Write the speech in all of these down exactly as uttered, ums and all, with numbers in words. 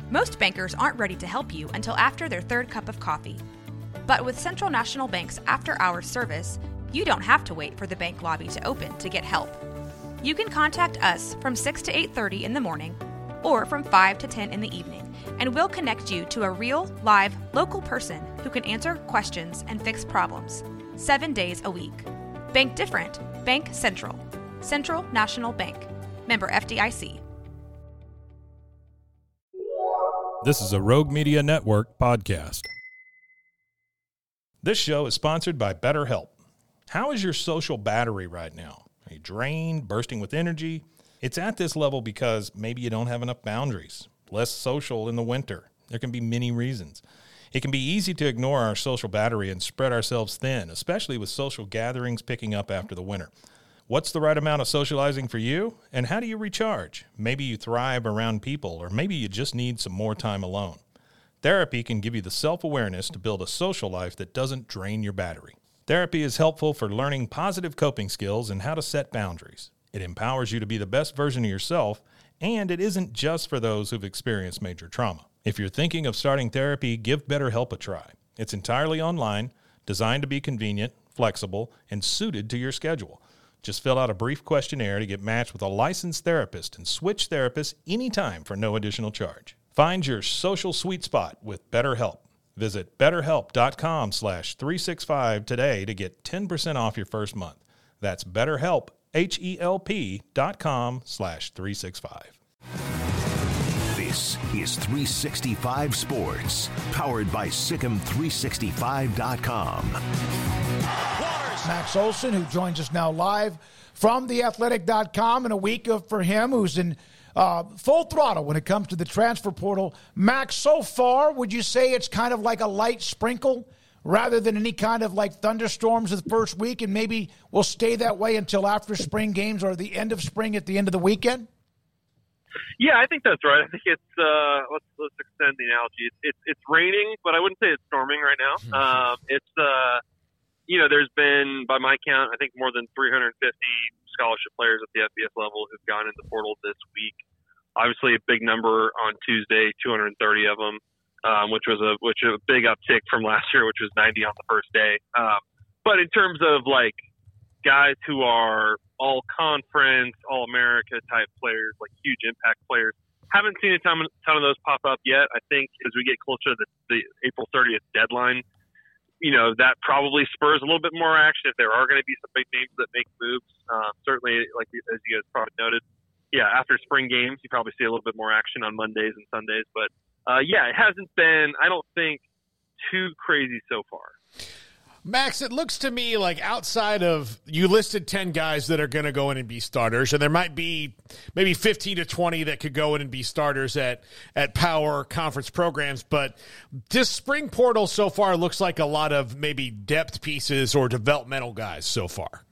Most bankers aren't ready to help you until after their third cup of coffee. But with Central National Bank's after-hours service, you don't have to wait for the bank lobby to open to get help. You can contact us from six to eight thirty in the morning or from five to ten in the evening, and we'll connect you to a real, live, local person who can answer questions and fix problems, seven days a week. Bank different. Bank Central. Central National Bank. Member F D I C. This is a Rogue Media Network podcast. This show is sponsored by BetterHelp. How is your social battery right now? Are you drained, bursting with energy? It's at this level because maybe you don't have enough boundaries, less social in the winter. There can be many reasons. It can be easy to ignore our social battery and spread ourselves thin, especially with social gatherings picking up after the winter. What's the right amount of socializing for you, and how do you recharge? Maybe you thrive around people, or maybe you just need some more time alone. Therapy can give you the self-awareness to build a social life that doesn't drain your battery. Therapy is helpful for learning positive coping skills and how to set boundaries. It empowers you to be the best version of yourself, and it isn't just for those who've experienced major trauma. If you're thinking of starting therapy, give BetterHelp a try. It's entirely online, designed to be convenient, flexible, and suited to your schedule. Just fill out a brief questionnaire to get matched with a licensed therapist and switch therapists anytime for no additional charge. Find your social sweet spot with BetterHelp. Visit betterhelp.com slash 365 today to get ten percent off your first month. That's BetterHelp, H-E-L-P dot com slash 365. This is three sixty-five Sports, powered by Sikkim three sixty-five dot com. Max Olson, who joins us now live from the athletic dot com, and a week of, for him, who's in uh, full throttle when it comes to the transfer portal. Max, so far, would you say it's kind of like a light sprinkle rather than any kind of like thunderstorms of the first week, and maybe we'll stay that way until after spring games or the end of spring at the end of the weekend? Yeah, I think that's right. I think it's uh, let's let's extend the analogy. It's it's, it's raining, but I wouldn't say it's storming right now. Um, it's uh, you know, there's been, by my count, I think more than three hundred fifty scholarship players at the F B S level who've gone in the portal this week. Obviously, a big number on Tuesday, two hundred thirty of them, um, which was a which was a big uptick from last year, which was ninety on the first day. Um, but in terms of like guys who are all conference, all America type players, like huge impact players, haven't seen a ton, ton of those pop up yet. I think as we get closer to the, the April thirtieth deadline, you know, that probably spurs a little bit more action if there are going to be some big names that make moves. Um, certainly, like as you guys probably noted, yeah, after spring games, you probably see a little bit more action on Mondays and Sundays. But uh, yeah, it hasn't been, I don't think, too crazy so far. Max, it looks to me like outside of, you listed ten guys that are going to go in and be starters, and there might be maybe fifteen to twenty that could go in and be starters at, at power conference programs, but this spring portal so far looks like a lot of maybe depth pieces or developmental guys so far.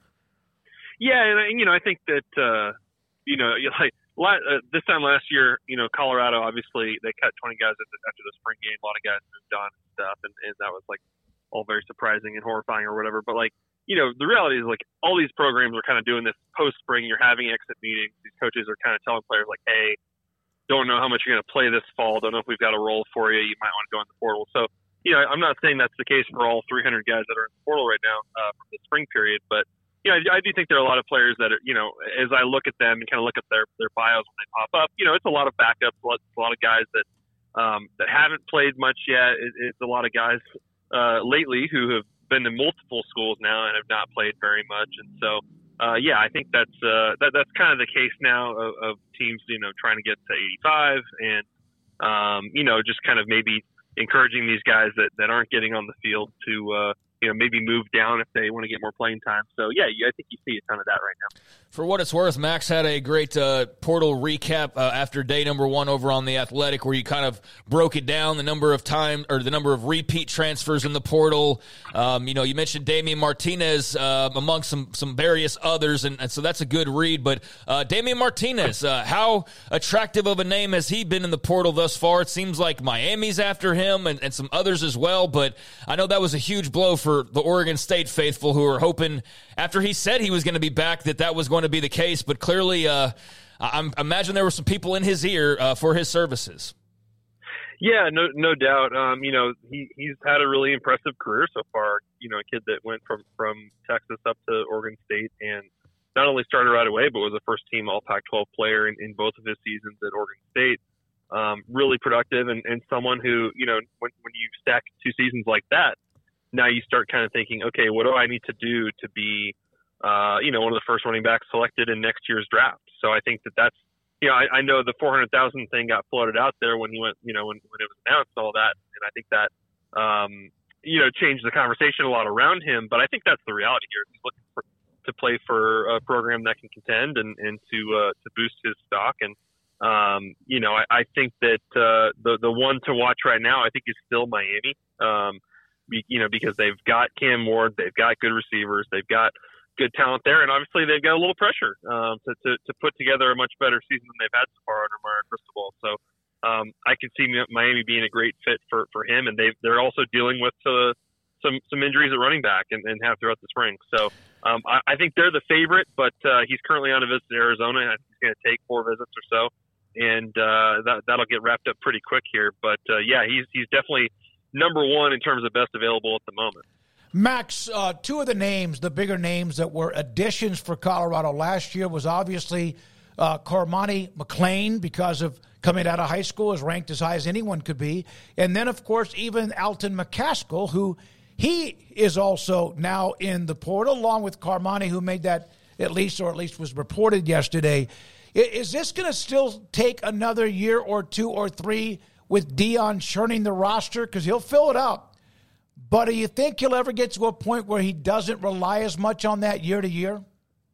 Yeah, and you know, I think that, uh, you know, like uh, this time last year, you know, Colorado, obviously they cut twenty guys after the, after the spring game. A lot of guys moved on and stuff, and, and that was like all very surprising and horrifying or whatever. But like, you know, the reality is like all these programs are kind of doing this post spring. You're having exit meetings. These coaches are kind of telling players like, hey, don't know how much you're going to play this fall. Don't know if we've got a role for you. You might want to go in the portal. So, you know, I'm not saying that's the case for all three hundred guys that are in the portal right now uh, from the spring period. But, you know, I, I do think there are a lot of players that are, you know, as I look at them and kind of look at their, their bios when they pop up, you know, it's a lot of backups, a lot, a lot of guys that, um, that haven't played much yet. It, it's a lot of guys Uh, lately who have been to multiple schools now and have not played very much. And so, uh, yeah, I think that's, uh, that, that's kind of the case now of, of teams, you know, trying to get to eighty-five and, um, you know, just kind of maybe encouraging these guys that, that aren't getting on the field to, uh, you know, maybe move down if they want to get more playing time. So, yeah, I think you see a ton of that right now. For what it's worth, Max had a great uh, portal recap uh, after day number one over on The Athletic, where you kind of broke it down, the number of time or the number of repeat transfers in the portal. Um, you know, you mentioned Damian Martinez uh, among some some various others, and, and so that's a good read. But uh, Damian Martinez, uh, how attractive of a name has he been in the portal thus far? It seems like Miami's after him and, and some others as well, but I know that was a huge blow for the Oregon State faithful who are hoping, after he said he was going to be back, that that was going to be the case. But clearly, uh, I imagine there were some people in his ear uh, for his services. Yeah, no, no doubt. Um, you know, he, he's had a really impressive career so far. You know, a kid that went from, from Texas up to Oregon State and not only started right away, but was a first-team All Pac twelve player in, in both of his seasons at Oregon State. Um, really productive and, and someone who, you know, when, when you stack two seasons like that, now you start kind of thinking, okay, what do I need to do to be, uh, you know, one of the first running backs selected in next year's draft? So I think that that's, you know, I, I know the four hundred thousand thing got floated out there when he went, you know, when, when it was announced and all that. And I think that, um, you know, changed the conversation a lot around him. But I think that's the reality here. He's looking for, to play for a program that can contend and, and to, uh, to boost his stock. And, um, you know, I, I think that, uh, the, the one to watch right now, I think is still Miami. Um, be, you know, because they've got Cam Ward, they've got good receivers, they've got good talent there, and obviously they've got a little pressure um, to, to to put together a much better season than they've had so far under Mario Cristobal. So um, I could see Miami being a great fit for, for him, and they they're also dealing with uh, some some injuries at running back and, and have throughout the spring. So um, I, I think they're the favorite, but uh, he's currently on a visit to Arizona, and I think he's going to take four visits or so, and uh, that that'll get wrapped up pretty quick here. But uh, yeah, he's he's definitely number one in terms of best available at the moment. Max, uh, two of the names, the bigger names that were additions for Colorado last year was obviously uh, Cormani McClain, because of coming out of high school, is ranked as high as anyone could be. And then, of course, even Alton McCaskill, who he is also now in the portal, along with Cormani, who made that at least, or at least was reported yesterday. Is this going to still take another year or two or three with Dion churning the roster? Because he'll fill it up. But do you think he'll ever get to a point where he doesn't rely as much on that year to year?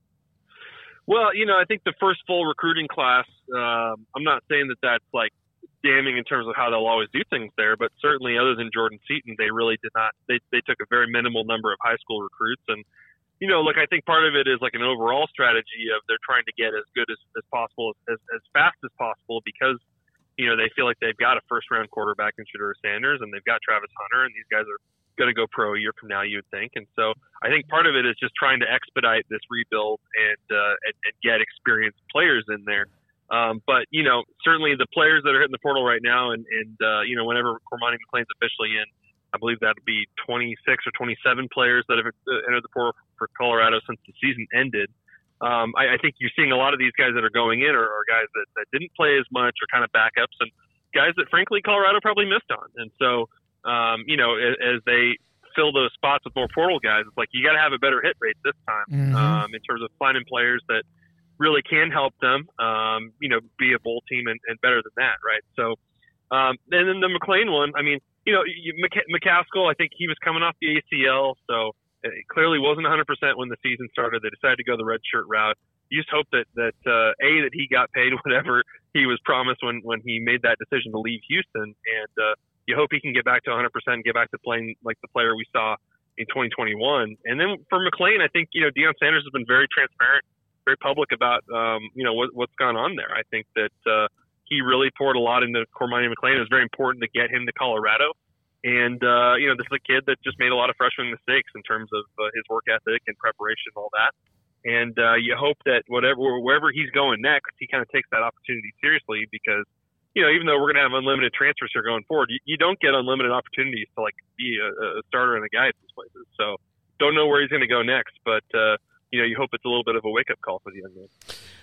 Well, you know, I think the first full recruiting class, um, I'm not saying that that's like damning in terms of how they'll always do things there, but certainly other than Jordan Seaton, they really did not. They, they took a very minimal number of high school recruits. And, you know, look, I think part of it is like an overall strategy of they're trying to get as good as, as possible, as, as fast as possible, because, you know, they feel like they've got a first-round quarterback in Shedeur Sanders, and they've got Travis Hunter, and these guys are going to go pro a year from now, you would think. And so I think part of it is just trying to expedite this rebuild and uh, and, and get experienced players in there. Um, but, you know, certainly the players that are hitting the portal right now, and, and uh, you know, whenever Cormani McClain's officially in, I believe that'll be twenty-six or twenty-seven players that have entered the portal for Colorado since the season ended. Um, I, I think you're seeing a lot of these guys that are going in are, are guys that, that didn't play as much, or kind of backups, and guys that, frankly, Colorado probably missed on. And so, Um, you know, as, as they fill those spots with more portal guys, it's like you got to have a better hit rate this time mm-hmm. um, in terms of finding players that really can help them, um, you know, be a bowl team and, and better than that, right? So, um, and then the McClain one, I mean, you know, McC- McCaskill, I think he was coming off the A C L, so it clearly wasn't one hundred percent when the season started. They decided to go the red shirt route. You just hope that, that uh, A, that he got paid whatever he was promised when, when he made that decision to leave Houston, and uh, you hope he can get back to one hundred percent, get back to playing like the player we saw in twenty twenty-one. And then for McClain, I think, you know, Deion Sanders has been very transparent, very public about, um, you know, what, what's gone on there. I think that uh, he really poured a lot into Cormani McClain. It was very important to get him to Colorado. And, uh, you know, this is a kid that just made a lot of freshman mistakes in terms of uh, his work ethic and preparation and all that. And uh, you hope that whatever wherever he's going next, he kind of takes that opportunity seriously, because, you know, even though we're going to have unlimited transfers here going forward, you, you don't get unlimited opportunities to, like, be a, a starter and a guy at these places. So don't know where he's going to go next, but, uh, you know, you hope it's a little bit of a wake-up call for the young man.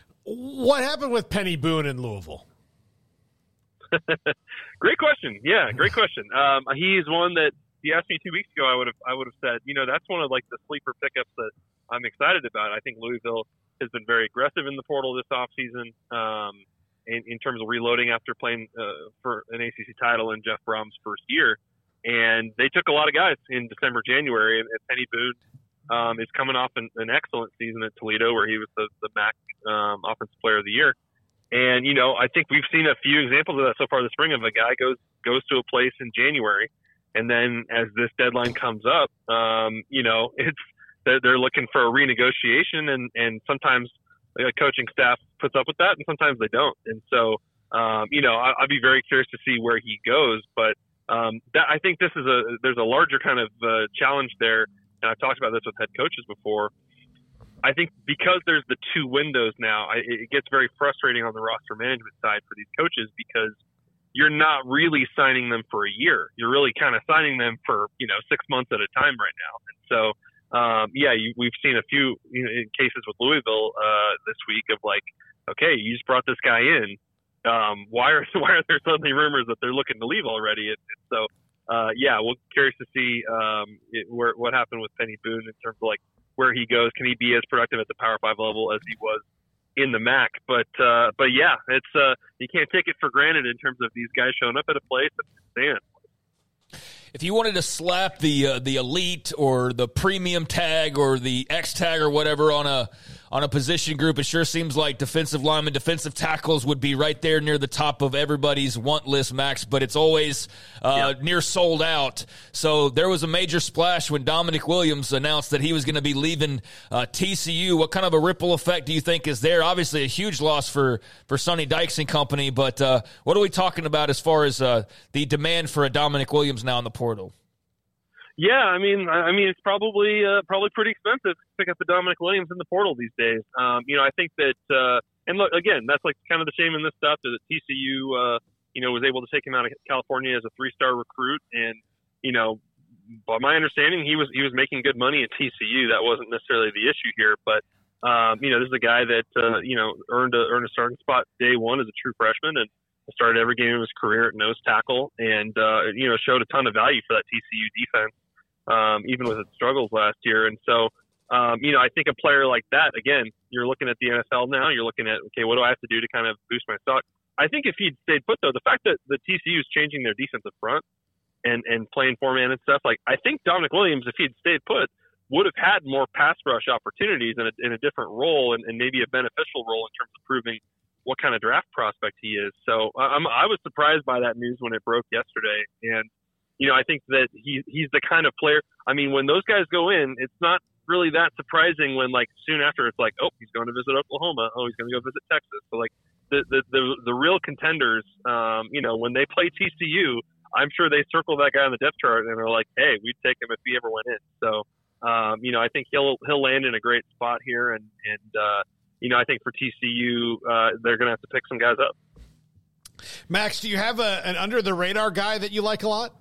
What happened with Penny Boone in Louisville? Great question. Yeah, great question. Um, he's one that you asked me two weeks ago, I would have I would have said, you know, that's one of, like, the sleeper pickups that I'm excited about. I think Louisville has been very aggressive in the portal this offseason. Um In, in terms of reloading after playing uh, for an A C C title in Jeff Brom's first year. And they took a lot of guys in December, January, and, and Penny Boone um, is coming off an, an excellent season at Toledo, where he was the, the M A C um, Offensive Player of the Year. And, you know, I think we've seen a few examples of that so far this spring, of a guy goes goes to a place in January, and then as this deadline comes up, um, you know, it's they're, they're looking for a renegotiation, and, and sometimes a coaching staff puts up with that, and sometimes they don't. And so, um, you know, I, I'd be very curious to see where he goes. But um, that, I think this is a there's a larger kind of uh, challenge there, and I've talked about this with head coaches before. I think because there's the two windows now, I, it gets very frustrating on the roster management side for these coaches, because you're not really signing them for a year. You're really kind of signing them for, you know, six months at a time right now. And so, um, yeah, you, we've seen a few you know, in cases with Louisville uh, this week of like, okay, you just brought this guy in. Um, why are why are there suddenly rumors that they're looking to leave already? And, and so, uh, yeah, we're curious to see um, it, where, what happened with Penny Boone in terms of like where he goes. Can he be as productive at the Power Five level as he was in the M A C? But uh, but yeah, it's uh, you can't take it for granted in terms of these guys showing up at a place and stand. If you wanted to slap the uh, the elite or the premium tag or the X tag or whatever on a on a position group, it sure seems like defensive linemen, defensive tackles would be right there near the top of everybody's want list, Max, but it's always uh, yeah. near sold out. So there was a major splash when Dominic Williams announced that he was going to be leaving uh, T C U. What kind of a ripple effect do you think is there? Obviously a huge loss for, for Sonny Dykes and company, but uh, what are we talking about as far as uh, the demand for a Dominic Williams now in the portal? Yeah, I mean, I mean, it's probably uh, probably pretty expensive to pick up a Dominic Williams in the portal these days. Um, you know, I think that, uh, and look, again, that's like kind of the shame in this stuff that T C U, uh, you know, was able to take him out of California as a three-star recruit, and you know, by my understanding, he was he was making good money at T C U. That wasn't necessarily the issue here, but um, you know, this is a guy that uh, you know earned a earned a starting spot day one as a true freshman, and started every game of his career at nose tackle, and uh, you know, showed a ton of value for that T C U defense. Um, even with its struggles last year. And so, um, you know, I think a player like that, again, you're looking at the N F L now, you're looking at, okay, what do I have to do to kind of boost my stock? I think if he'd stayed put, though, the fact that the T C U is changing their defensive front and, and playing four-man and stuff, like, I think Dominic Williams, if he'd stayed put, would have had more pass rush opportunities in a, in a different role and, and maybe a beneficial role in terms of proving what kind of draft prospect he is. So I'm, I was surprised by that news when it broke yesterday. And, you know, I think that he he's the kind of player. I mean, when those guys go in, it's not really that surprising when, like, soon after it's like, oh, he's going to visit Oklahoma. Oh, he's going to go visit Texas. So, like, the the the, the real contenders, um, you know, when they play T C U, I'm sure they circle that guy on the depth chart and are like, hey, we'd take him if he ever went in. So, um, you know, I think he'll he'll land in a great spot here, and and uh, you know, I think for T C U, uh, they're going to have to pick some guys up. Max, do you have a, an under the radar guy that you like a lot?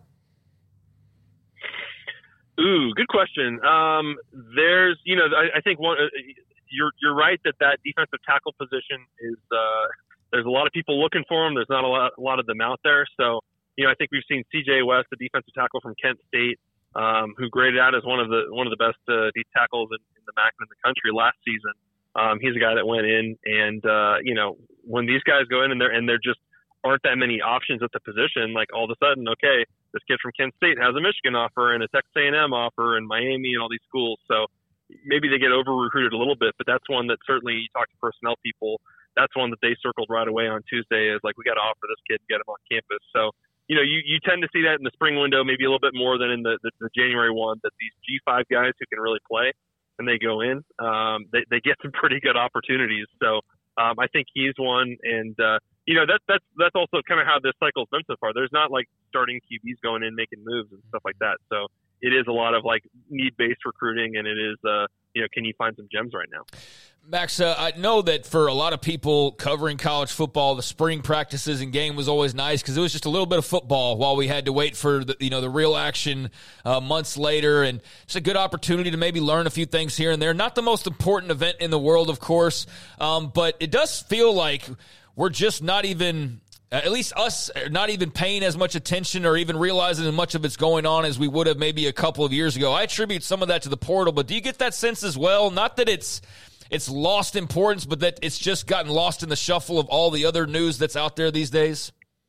Ooh, good question. Um, there's, you know, I, I think one, uh, you're you're right that that defensive tackle position is, uh, there's a lot of people looking for them. There's not a lot, a lot of them out there. So, you know, I think we've seen C J West, the defensive tackle from Kent State, um, who graded out as one of the one of the best uh, deep tackles in, in the M A C in the country last season. Um, he's a guy that went in, and uh, you know, when these guys go in and they're and they're just aren't that many options at the position, like all of a sudden, okay, this kid from Kent State has a Michigan offer and a Texas A and M offer and Miami and all these schools. So maybe they get over-recruited a little bit, but that's one that certainly you talk to personnel people, that's one that they circled right away on Tuesday is like, we got to offer this kid and get him on campus. So, you know, you, you tend to see that in the spring window, maybe a little bit more than in the, the, the January one, that these G five guys who can really play and they go in, um, they, they get some pretty good opportunities. So um, I think he's one. And, uh, you know, that, that's that's also kind of how this cycle's been so far. There's not like starting Q Bs going in, making moves and stuff like that. So it is a lot of like need-based recruiting, and it is, uh, you know, can you find some gems right now? Max, uh, I know that for a lot of people covering college football, the spring practices and game was always nice because it was just a little bit of football while we had to wait for the, you know, the real action uh, months later. And it's a good opportunity to maybe learn a few things here and there. Not the most important event in the world, of course, um, but it does feel like we're just not even, uh, at least us, not even paying as much attention or even realizing as much of it's going on as we would have maybe a couple of years ago. I attribute some of that to the portal, but do you get that sense as well? Not that it's it's lost importance, but that it's just gotten lost in the shuffle of all the other news that's out there these days?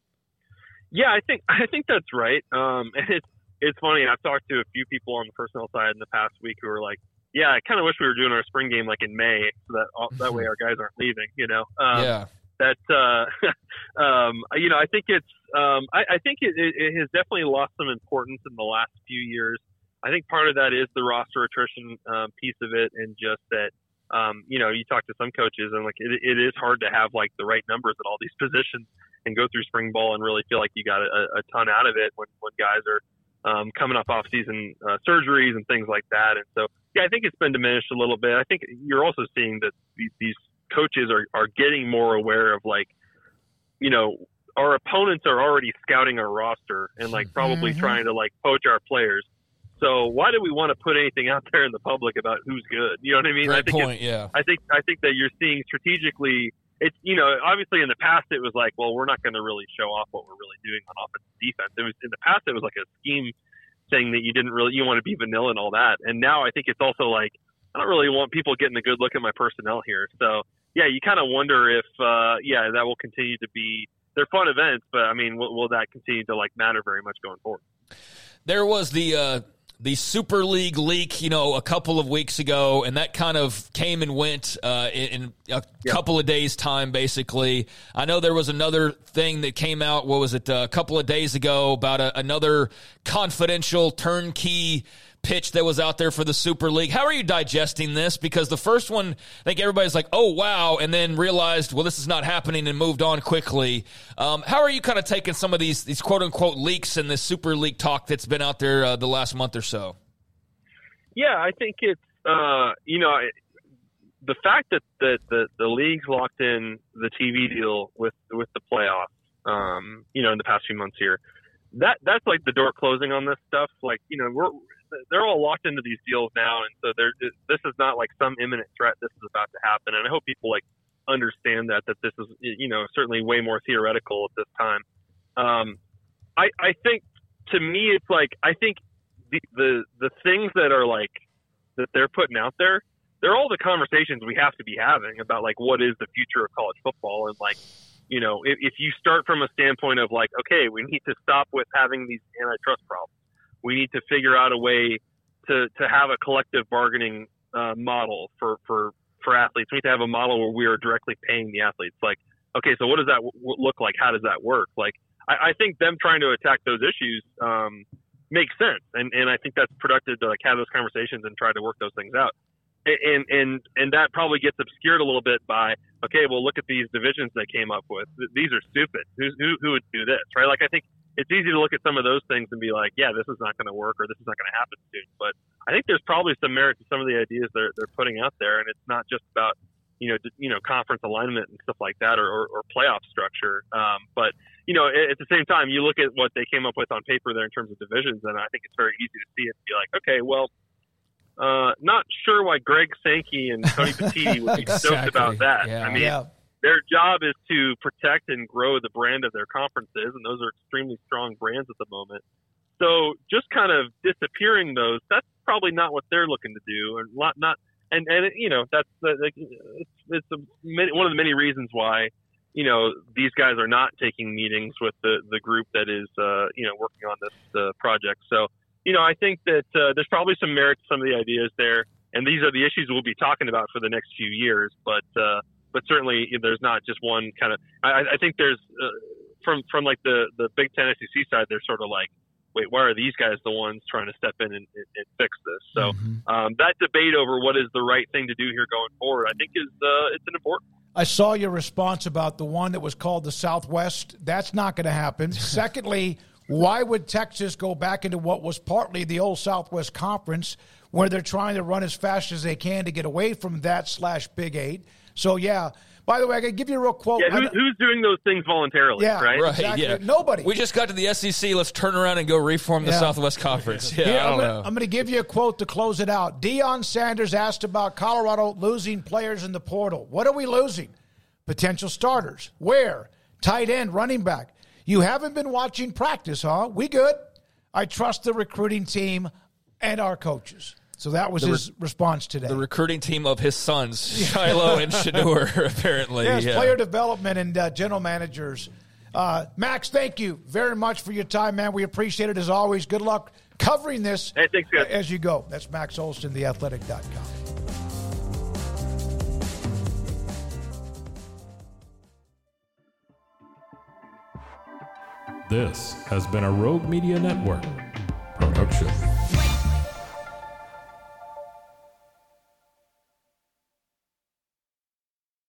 Yeah, I think I think that's right. Um, and it's it's funny. I've talked to a few people on the personnel side in the past week who are like, "Yeah, I kind of wish we were doing our spring game like in May, so that that way our guys aren't leaving." You know? Um, yeah. That uh, um, you know, I think it's um, I, I think it, it, it has definitely lost some importance in the last few years. I think part of that is the roster attrition um, piece of it, and just that. Um, you know, you talk to some coaches and like it, it is hard to have like the right numbers at all these positions and go through spring ball and really feel like you got a, a ton out of it when, when guys are um, coming off off season uh, surgeries and things like that. And so, yeah, I think it's been diminished a little bit. I think you're also seeing that these, these coaches are, are getting more aware of like, you know, our opponents are already scouting our roster and like probably mm-hmm. trying to like poach our players. So why do we want to put anything out there in the public about who's good? You know what I mean? Great I think point. Yeah. I think I think that you're seeing strategically. It's, you know, obviously in the past it was like, well, we're not going to really show off what we're really doing on offense and defense. It was in the past it was like a scheme thing that you didn't really you want to be vanilla and all that. And now I think it's also like I don't really want people getting a good look at my personnel here. So yeah, you kind of wonder if uh, yeah that will continue to be. They're fun events, but I mean, will, will that continue to like matter very much going forward? There was the. Uh... The Super League leak, you know, a couple of weeks ago, and that kind of came and went uh, in, in a yeah. couple of days' time, basically. I know there was another thing that came out, what was it, uh, a couple of days ago about a, another confidential turnkey pitch that was out there for the Super League. How are you digesting this? Because the first one, I think everybody's like, oh, wow, and then realized, well, this is not happening and moved on quickly. Um, how are you kind of taking some of these, these quote-unquote leaks and this Super League talk that's been out there uh, the last month or so? Yeah, I think it's, uh, you know, the fact that the, the, the league's locked in the T V deal with, with the playoffs, um, you know, in the past few months here, that that's like the door closing on this stuff. Like, you know, we're, they're all locked into these deals now, and so they're, this is not like some imminent threat. This is about to happen, and I hope people like understand that that this is, you know, certainly way more theoretical at this time. Um, I I think to me it's like I think the the the things that are like that they're putting out there, they're all the conversations we have to be having about like what is the future of college football, and like, you know, if, if you start from a standpoint of like, okay, we need to stop with having these antitrust problems. We need to figure out a way to, to have a collective bargaining uh, model for, for, for athletes. We need to have a model where we are directly paying the athletes. Like, okay, so what does that w- look like? How does that work? Like, I, I think them trying to attack those issues um, makes sense. And, and I think that's productive to like have those conversations and try to work those things out. And, and, and that probably gets obscured a little bit by, okay, well, look at these divisions they came up with. These are stupid. Who, who, who would do this, right? Like, I think it's easy to look at some of those things and be like, yeah, this is not going to work, or this is not going to happen soon. But I think there's probably some merit to some of the ideas they're they're putting out there, and it's not just about, you know, you know, conference alignment and stuff like that, or, or, or playoff structure. Um, but you know, at, at the same time, you look at what they came up with on paper there in terms of divisions, and I think it's very easy to see it and be like, okay, well, uh, not sure why Greg Sankey and Tony Petitti would be exactly. stoked about that. Yeah. I mean. Yeah. Their job is to protect and grow the brand of their conferences, and those are extremely strong brands at the moment. So just kind of disappearing those, that's probably not what they're looking to do, and not, not and, and you know, that's like it's, it's a, one of the many reasons why, you know, these guys are not taking meetings with the, the group that is, uh, you know, working on this uh, project. So, you know, I think that uh, there's probably some merit to some of the ideas there, and these are the issues we'll be talking about for the next few years, but, uh, But certainly, there's not just one kind of. I, I think there's uh, from from like the, the Big Ten S E C side, they're sort of like, wait, why are these guys the ones trying to step in and, and, and fix this? So mm-hmm. um, that debate over what is the right thing to do here going forward, I think is uh, it's an important. I saw your response about the one that was called the Southwest. That's not going to happen. Secondly, why would Texas go back into what was partly the old Southwest Conference, where they're trying to run as fast as they can to get away from that slash Big Eight? So, yeah. By the way, I can give you a real quote. Yeah, who's, who's doing those things voluntarily, yeah, right? Right, exactly. yeah. Nobody. We just got to the S E C. Let's turn around and go reform the yeah. Southwest Conference. Yeah, Here, I don't I'm gonna, know. I'm going to give you a quote to close it out. Deion Sanders asked about Colorado losing players in the portal. What are we losing? Potential starters. Where? Tight end, running back. You haven't been watching practice, huh? We good. I trust the recruiting team and our coaches. So that was the his re- response today. The recruiting team of his sons, Shiloh and Shedeur, apparently. Yes, yeah. player development and uh, general managers. Uh, Max, thank you very much for your time, man. We appreciate it as always. Good luck covering this hey, thanks, guys. as you go. That's Max Olson, the athletic dot com. This has been a Rogue Media Network production.